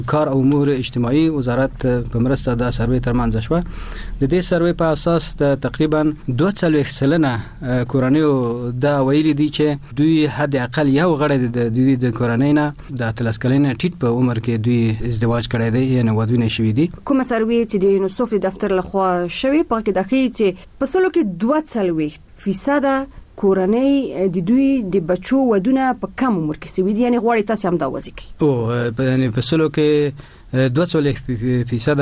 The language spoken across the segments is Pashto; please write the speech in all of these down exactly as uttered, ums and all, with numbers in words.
کار او امور اجتماعي وزارت په مرسته د سروې ترمنځ شوه. د دې سروې په اساس د تقریبا دوه څلوېښت سلنه کورنیو دا ویلي دي چې دوی حد اقل یو غړی د دوی د کورنۍ نه د اتلس کلنې ټیټ په عمر کې دوی ازدواج کړی دی یعنی ودونه شوي دي. کومه سروې چې د یونیسف دفتر لخوا شوی په کې د ښیي چې په سلو کې دوه څلوېښت فیصد کورنۍ د دوی د بچو ودونه په کم عمر کې سوي دي، یعنی غواړي تاسو هم دا وځي او یعنی په سلو کې دوه څلوېښت فیصد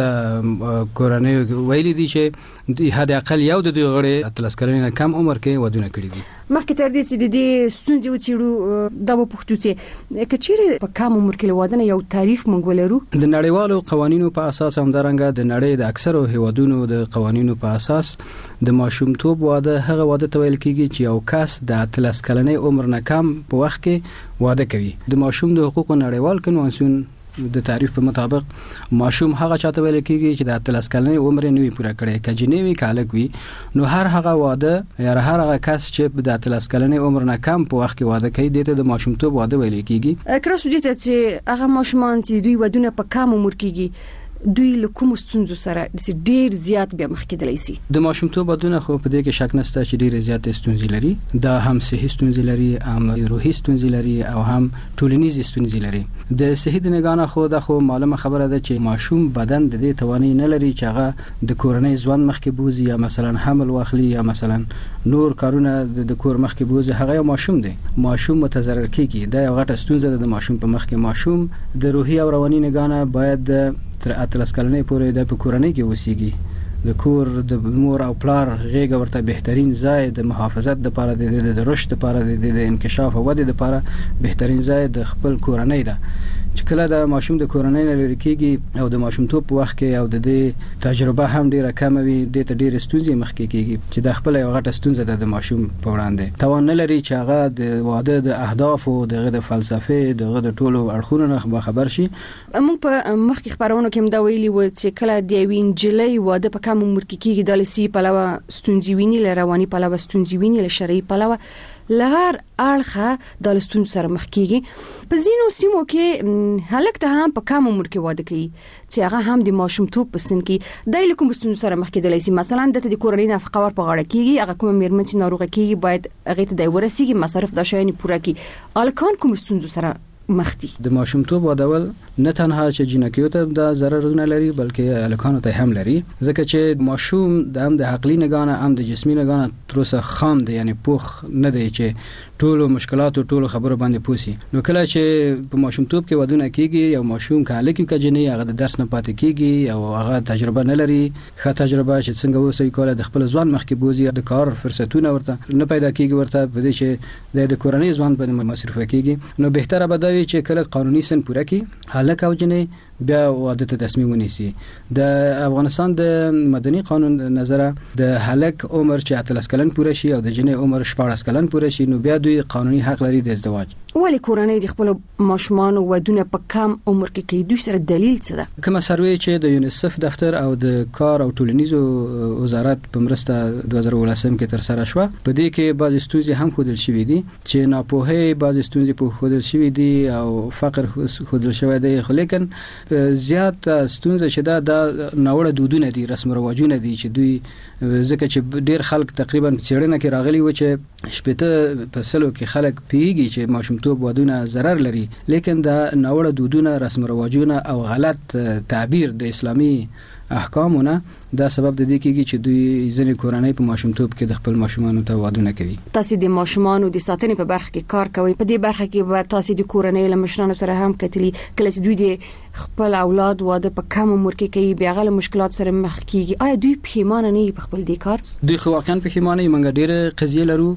کورنۍ ویلي دي چې حد اقل یو د دوی غړي اتلس کلنې نه کم عمر کې ودونه کړي دي. مخکې تر دې چې د دې ستونزې وڅېړو دا به پوښتو چې که چیرې په کم عمر کې ودونه یو تعریف موږ ولرو د نړیوالو قوانینو په اساس همدارنګه د نړۍ د اکثرو هیوادونو د قوانینو په اساس د ماشومتوب واده هغه واده ته ویل کېږي چې یو کس د اتلس کلنې عمر نه کم په وخت کې واده کوي. د ماشوم د حقوقو نړیوال کنوانسیون د تعریف په مطابق ماشوم هغه چاته ویل کېږي چې د اتلس کلنې عمر نه وي پوره کړی، که جنې وي که هلک وي، نو هر هغه واده یا هر هغه کس چې د اتلس کلنې عمر نه کم په وخت کې واده کوي دې ته د ماشومتوب واده ویل کېږي. کراسو دې ته چې هغه ماشومان چې دوی ودونه په کم عمر کېږي دوی له کوم ستونزو سره ډیر زیات بیا مخ کېدلی شي. د ماشومتوب ودونه خو په دې کې شک نشته چې ډیر زیات ستونزې لري، دا هم صحي ستونزې لري، هم روحي ستونزې لري او هم ټولنیزې ستونزې لري. د صحي د نگاه خو دا خو معلومه خبره ده چې ماشوم بدن د دې توانایي نه لري چې هغه د کورنۍ ژوند مخ کې بوزي یا مثلا حمل واخلي یا مثلا نور کارونه د کور مخ کې بوزي. هغه ماشوم دی، ماشوم متضرر کیږي، دا یو غټه ستونزه ده د ماشوم په مخ کې. ماشوم د روحي او رواني نگاه باید تر اتلس کلنې پورې د کورنۍ کې اوسېږي. د کور د مور او پلار غېږ ورته بهترین ځای د محافظت لپاره د رشد لپاره د انکشاف او ودې لپاره بهترین ځای د خپل کورنۍ ده. چې کله د ماشوم د کورنۍ نه لرې کېږي او د ماشومتوب په وخت کې او د دې تجربه هم ډیره کم وي، د ته ډیره ستونزې مخ کې کېږي چې د خپل یو غټه ستونزه ده د ماشوم په وړاندې. توان نه لري چې هغه د واده د اهداف او د فلسفه د د ټولو اړخونو نه خبر شي. موږ په مخکې خبرونو کې هم دا ویلي و چې کله د یوې نجلۍ واده په کم عمر کې کېږي د لسی پلوه ستونزې ویني، له رواني پلوه ستونزې ویني، له شرعي پلوه لهر اړخه د لستون سره مخ کېږي. په ځینو سیمو کې هلک ته هم په کم عمر کې واده کوي چې هغه هم د ماشومتوب په سن کې د کوم ستون سره مخ کېدلی شي. مثلا د ته د کورنۍ نفقه ور په غاړه کېږي، هغه کوم میرمن چې ناروغه کېږي باید هغه ته د ورسیږي مصارف د شایني پوره کړي. الکان کوم ستون سره مختی د ماشومتوب وادول نه تنها چې جنکیو ته د ضرر نه لري بلکې الکانو ته هم لري، ځکه چې ماشوم د هم د عقلي نگاه هم د جسمي نگاه تر اوسه خام دی، یعنی پوخ نه دی چې ټولو مشکلات او ټولو خبرو باندې پوسی. نو کله چې په ماشومتوب کې ودونه کیږي یو ماشوم کاله کې کجنې هغه د درس نه پاتې کیږي او هغه تجربه نه لري، ښه تجربه چې څنګه وسوي کوله د خپل ځوان مخ کې بوزي، د کار فرصتونه ورته نه پیدا کیږي، ورته په دې چې د کورنۍ ځوان باندې مصرف کیږي. نو بهتره به دا وي چې کله قانوني سن پوره کی هلک او جنې بیا واده ته تصمیم ونیسي. د افغانستان د مدني قانون نظره د هلک عمر چې اتلس کلن پوره شي او د جنې عمر شپاړس کلن پوره شي نو بیا دوی قانوني حق لري د ازدواج. ولی کورنۍ د خپل ماشومان ودونه په کم عمر کې کوي، دوی سره دلیل څه ده؟ کومه سروې چې د یونیسف دفتر او د کار او ټولنیزو وزارت په مرسته دوه زره ولسم کې تر سره شوه، په دې کې بعض ستونزې هم خودل شوې دي چې ناپوهي بعض ستونزې په خودل شوې دي او فقر خودل شوی دی، خو لیکن زیات ستونزې چې دا د ناوړه دودونه دي، رسم رواجونه دي چې دوی ځکه چې ډیر خلک تقریبا څېړنه کې راغلي و چې شپږ په سلو کې خلک پیږي چې ماشومتوب ودونه ضرر لري، لیکن دا ناوړه دودونه، رسم رواجونه او غلط تعبیر د اسلامي احکامونه دا سبب د دې کېږي چې دوی ځینې کورنۍ په ماشومتوب کې د خپل ماشومانو ته وادونه کوي. تاسو د ماشومانو د ساتنې په برخه کې کار کوي، په دې برخه کې به تاسو د کورنۍ له مشرانو سره هم کتلی کله چې دوی د خپل اولاد واده په کم عمر کې کوي بیا غل مشکلات سره مخ کیږي، آیا دوی پښیمانه نه په خپل دې کار؟ دوی خو واقعا پښیمانه یې. موږ ډېر قضیې لرو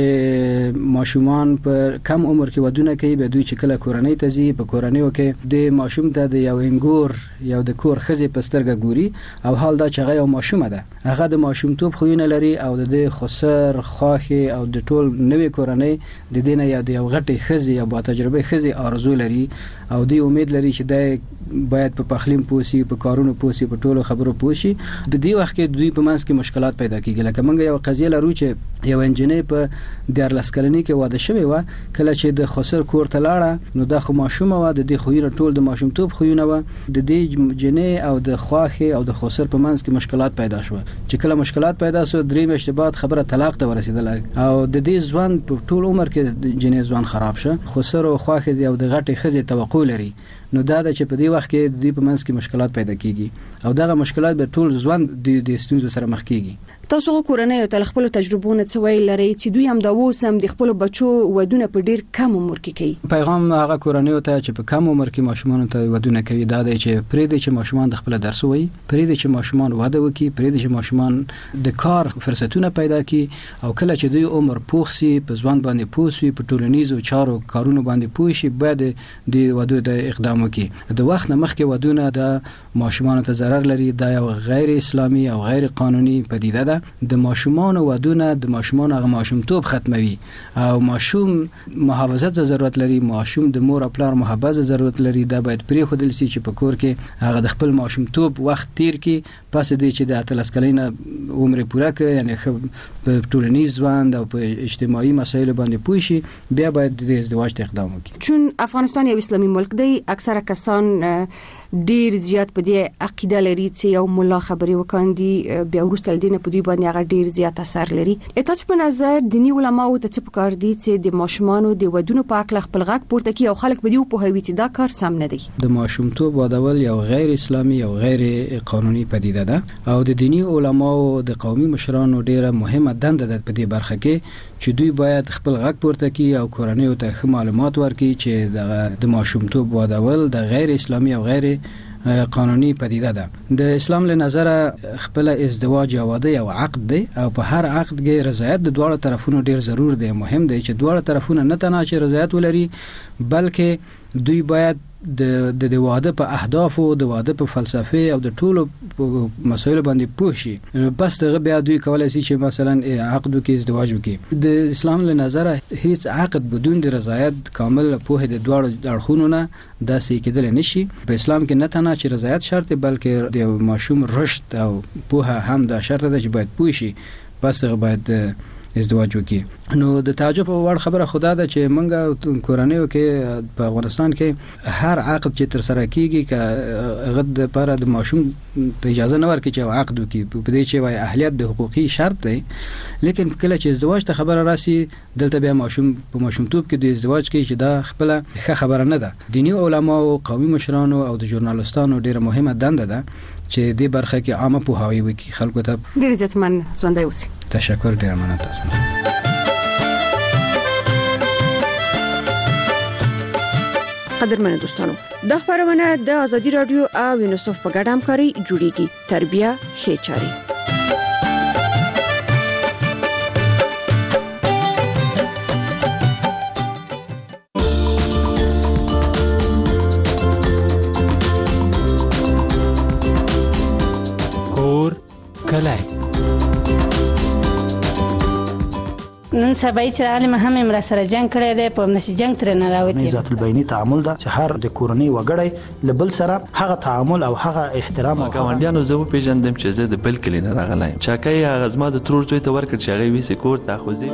چې ماشومان په کم عمر کې ودونه کوي، به دوی چې کله کورنۍ ته ځي په کورنۍ کې د ماشوم ته د یو انګور یو د کور خزي په سترګه ګوري او حال دا چې چې هغه یو ماشومه ده، هغه د ماشومتوب خوونه لري او د خسر خواخي او د ټول نوې کورنۍ د دینه یا د یو غټي خزي یا با تجربه خزي آرزو لري او دی امید لري چې د باید په پخلیم پوسی په کارونو پوسی په ټولو خبرو پوسی. د دې وخت کې دوی په منځ کې مشکلات پیدا کیږي. لکه موږ یو قضیه لرو چې یو انجینر په دیارلس کلنۍ کې واده شوی و، کله چې د خسر کور ته لاړه نو د خو ماشومه و، د دې خوینه ټول د ماشومتوب خوینه و، د دې جنې او د خواخي او د خسر په منځ کې مشکلات پیدا شو. چې کله مشکلات پیدا شو درې میاشتې بعد خبره طلاق ته ورسېدله او د دې ځوان په ټول عمر کې د جنې ځوان خراب شه. خسر او خواخي دی او د غټي خزي توقع لري، نو دا د چې په دې وخت کې د دې په منځ کې مشکلات پیدا کیږي او دغه مشکلات به ټول ځوان د ستونزو سره مخ کیږي. تاسو کورنۍ او تل خپل تجربونه څه ویل لري چې دوی هم دا وسم د خپل بچو ودونه په ډیر کم عمر کې کوي؟ پیغام هغه کورنۍ ته چې په کم عمر کې ماشومان ته ودونه کوي دا دی چې پرې د چې ماشومان د خپل درس وایي، پرې د چې ماشومان واده وکړي، پرې د چې ماشومان د کار فرصتونه پیدا کړي او کله چې دوی عمر پوخ سي په ځوان باندې پوسوي په ټولنیزو چارو کارونو باندې پوه شي باید د واده د اقدام وکړي. د وخت نه مخکې ودونه د ماشومان ته ضرر لري، دا یو غیر اسلامي او غیر قانوني پدیده ده. د ماشومان ودونه د ماشومان هغه ماشومتوب ختموي او ماشوم محافظت ضرورت لري، ماشوم د مور او پلار محبت ضرورت لري. دا باید پرې خودل سي چې په کور کې هغه د خپل ماشومتوب وخت تیر کړي پس دې چې د اتلس کلینه عمر پوره کړي، یعنی په ټولنیز ژوند او په اجتماعي مسایلو باندې پوه شي بیا باید د ازدواج ته اقدام وکړي. چون افغانستان یو اسلامي ملک دی، اکثره کسان ډیر زیات په دې عقیده لري چې یو مولا خبري وکاندي بیا ورسته دینه په دې باندې هغه ډیر زیات اثر لري. تاسو په نظر دینی علماو ته څه پکار دي چې د ماشومانو د ودونو په اړه خپل غږ پورته کړي او خلک به دې په هوی چې دا کار سم نه دی؟ د ماشومتوب ودول یو غیر اسلامي او غیر قانوني پدیده ده او د دینی علماو د قومي مشرانو ډیره مهمه دنده ده په دې برخه کې چې دوی باید خپل غږ پورته کړي او کورنۍ ته معلومات ورکړي چې د ماشومتوب ودول د غیر اسلامي او غیر قانوني پدیده ده. د اسلام له نظره خپل ازدواج یا واده یو عقد دی او په هر عقد کې رضایت د دواړو طرفونو ډیر ضرور دی. مهم دی چې دواړو طرفونه نه تنها چې رضایت ولري بلکې دوی باید د د واده په اهداف او د واده په فلسفه او د ټولو مسایلو باندې پوه شي. بس دغه بیا دوی کولای شي چې مثلا عقد کې ازدواج وکړي. د اسلام له نظره هیڅ عقد بدون د رضایت کامل پوهه د دواړو اړخونو نه داسې کېدل نشي. په اسلام کې نه تنها چې رضایت شرط بلکې د ماشوم رشد او پوهه هم دا شرط ده چې باید پوه شي بس باید ازدواج وکړي. نو د تعجب وړ خبره خدا ده چې منګه کورنیو کې په افغانستان کې هر عقد چې تر سره کیږي ک غد لپاره د ماشوم ته اجازه نه ورکړي چې عقد وکړي په دې چې وای اهلیت د حقوقي شرط دی، لیکن کله چې ازدواج ته خبره راسي دلته بیا ماشوم په ماشومتوب کې د ازدواج کې چې دا خپل ښه خبره نه ده. دینی علما او قومي مشرانو او د ژورنالستانو ډیره مهمه دنده ده چې دې برخه کې عامه پوهاوی وکړي خلکو ته. ډیر عزتمن ژوندۍ اوسئ. تشکر ډیر مننه تاسو. قدرمن دوستانو، د خبرونه د ازادي رادیو او یونیسف په ګډه همکاري جوړیږي. تربیه ښه چاري. کور کلای نن سبا چې عالم هم امر سره جنگ کړی دی په نشي جنگ تر نه راوتی. ذات البینی تعامل دا چې هر د کورنۍ وګړی لبل سره هغه تعامل او هغه احترام او ګاونډیانو زه په پیژندم چې زه د بل کلی نه راغلایم. چاکای هغه زما د ترور څوی ته ورکړ چې هغه وی سکور تاخوزي.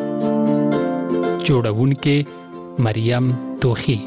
جوړونکې مریم توخی.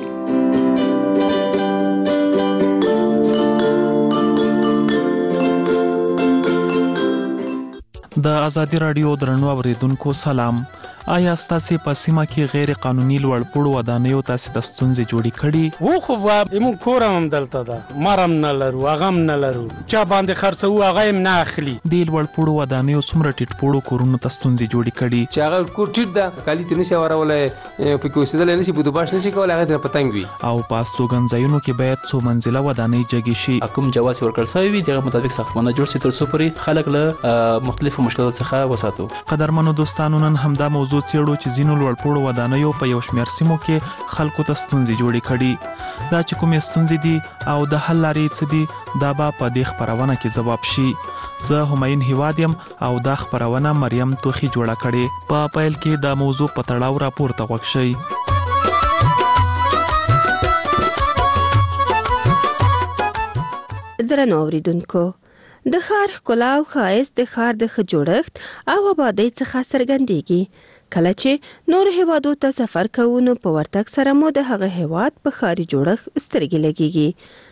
د ازادي رادیو درنو اوریدونکو سلام. آیا ستاسو په سیمه کې غیر قانوني لوړپوړو ودانیو تاسو د ستونزې جوړې کړي؟ و خو به موږ کورم هم دلته ده، مرم نه لرو، هغه هم نه لرو، چا باندې خرڅو هغه هم نه اخلي. د لوړپوړو ودانیو څومره ټیټپوړو کورونو ته ستونزې جوړې کړي چې هغه کور ټیټ ده، کالي ته نشي ورولای، په کې اوسېدل نشي، په دوباش نشي کولای، هغه ته پتنګ وي. او په استوګنځایونو کې باید څو منزله ودانۍ جګې شي. حکومت جواز ورکړ شوی وي، دغه مطابق ساختمانونه جوړ شي تر څو پورې خلک له مختلفو مشکلاتو څخه وساتو. قدرمنو دوستانو، نن همدا موضوع موضوع څېړو چې ځینو لوړپوړو ودانیو په یو شمېر سیمو کې خلکو ته ستونزې جوړې کړي. دا چې کومې ستونزې دي او د حل لارې څه دي دا به په دې خپرونه کې ځواب شي. زه همایون هیواد یم او دا خپرونه مریم توخی جوړه کړې. په پیل کې دا موضوع په تړاو راپورته غوږ شئ. درنو اوریدونکو، د ښار ښکلا او ښایست د ښار د ښه جوړښت او آبادۍ څخه څرګندېږي. کله چې نور هیوادو ته سفر کوو نو په ورتګ سره مو د هغه هیواد په ښاري جوړښت سترګې لګېږي.